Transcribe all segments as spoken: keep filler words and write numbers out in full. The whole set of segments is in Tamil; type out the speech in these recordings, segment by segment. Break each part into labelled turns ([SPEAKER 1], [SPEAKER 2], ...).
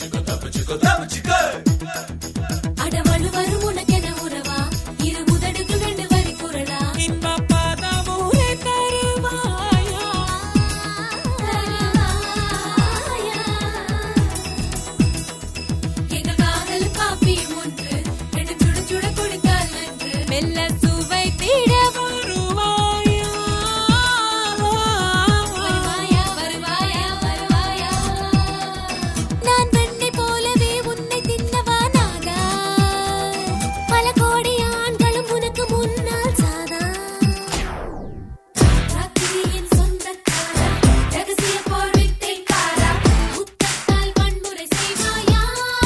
[SPEAKER 1] அடவழு வரும் உனக்கென உறவா இரு முதடுகள் ரெண்டு வரி குரலா
[SPEAKER 2] இன்ப பதமுறை தருவாயா
[SPEAKER 1] எங்கள் காதல் காப்பியும் ஒன்று ரெண்டு சுட சுட கொடுத்தால் நன்று
[SPEAKER 2] மெல்ல சுவை தீட வருவாயா
[SPEAKER 1] வருவாயா வருவாயா வருவாயா நான் வெண்ணை போலவே உன்னை தின்னவா நாதா பல கோடி ஆண்களும் உனக்கு முன்னால் சாதா ராத்திரியின் சொந்தக்காரா ரகசிய போர் வித்தைக்காரா முத்தத்தால் வன்முறை செய்வாயா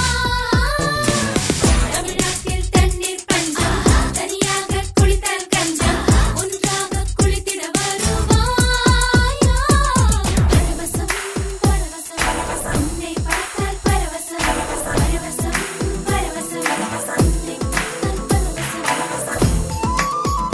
[SPEAKER 1] தமிழ்நாட்டில் தண்ணீர் பஞ்சம் தனியாக குளித்தால் கஞ்சம் ஒன்றாக குளித்திட வருவாயா பரவசம் பரவசம் உன்னை பார்த்தால் பரவசம் பரவசம் பரவசம் உன்னை பார்த்தால் பரவசம்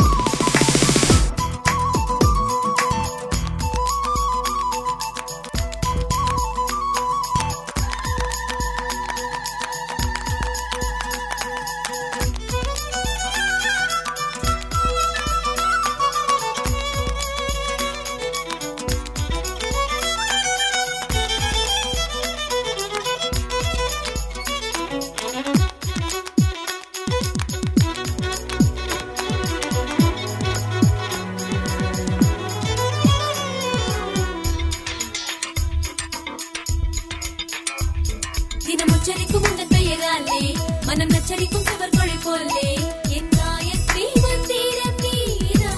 [SPEAKER 1] தினம் உச்சரிக்கும் உந்தன் பெயராலே மனம் நச்சரிக்கும் சுவர்கொழி போலே என் காயத்ரி மந்திரம் நீரா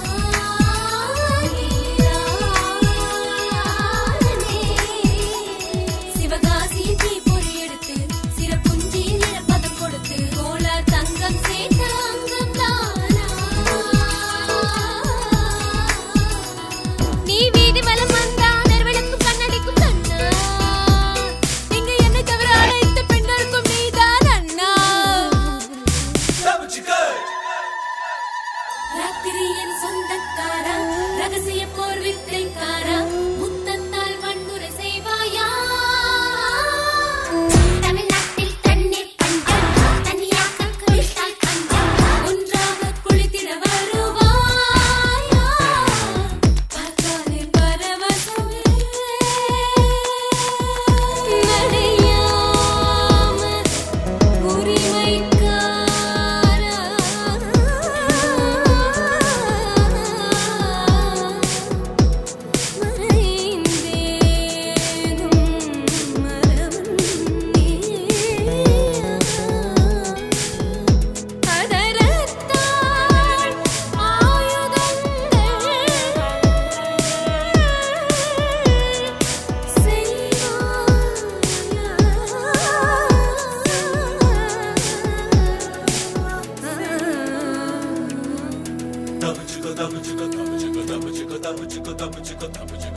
[SPEAKER 1] சிவகாசியின் தீப்பொறி எடுத்து சிறப்புஞ்சியின் நிறப்பதம் கொடுத்து கோலார் தங்கம் சேர்த்த அங்கம் தானா நீ வீதி வலம் வந்தா நெருவிளக்கும் கண்ணடிக்கும் கண்ணா இங்கு என்னை தவிர அனைத்து பெண்களுக்கும் நீதான் அண்ணா ராத்திரியின் சொந்தக்காரா ரகசிய போர் வித்தைக்காரா முத்தத்தால் வன்முறை செய்வாயா தமிழ்நாட்டில் தண்ணீர் பஞ்சம் தனியாக குளித்தால் கஞ்சம் ஒன்றாக குளித்திட வருவாயா பார்த்தாலே பரவசம் நடையாம உரிமைக்காரா மறைந்தேகும் மரபும் அதரத்தாள் ஆயுதங்கள் செய்வாயா
[SPEAKER 3] Tabu chico, tabu chico, tabu chico, tabu chico, tabu chico, tabu chico, tabu chico.